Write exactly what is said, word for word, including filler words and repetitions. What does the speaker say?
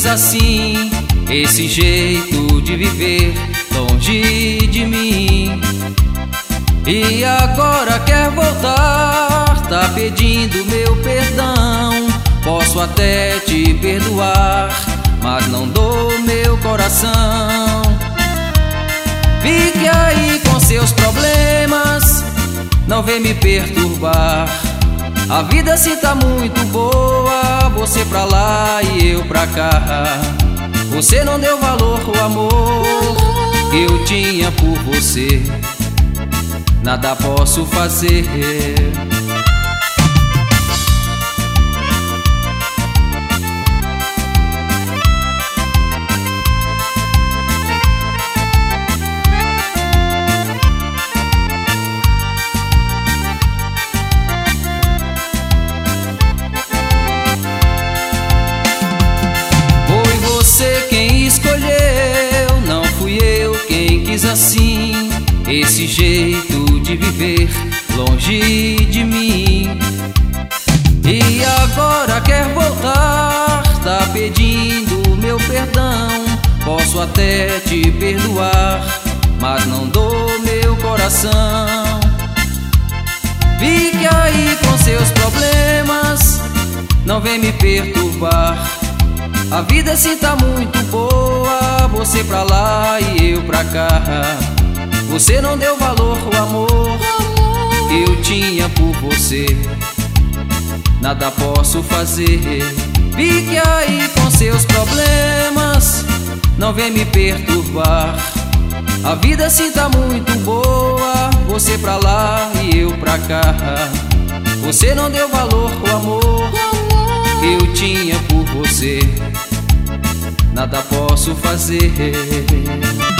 quis assim, esse jeito de viver longe de mim. E agora quer voltar, tá pedindo meu perdão. Posso até te perdoar, mas não dou meu coração. Fique aí com seus problemas, não vem me perturbar. A vida assim tá muito boa, você pra lá e eu pra cá. Você não deu valor ao amor que eu tinha por você, nada posso fazer. Assim, esse jeito de viver longe de mim. E agora quer voltar, tá pedindo meu perdão. Posso até te perdoar, mas não dou meu coração. Fique aí com seus problemas, não vem me perturbar. A vida assim tá muito boa, você pra lá e eu pra cá. Você não deu valor ao amor que eu tinha por você, nada posso fazer. Fique aí com seus problemas, não vem me perturbar. A vida assim tá muito boa, você pra lá e eu pra cá. Você não deu valor ao amor que eu tinha por você, nada posso fazer.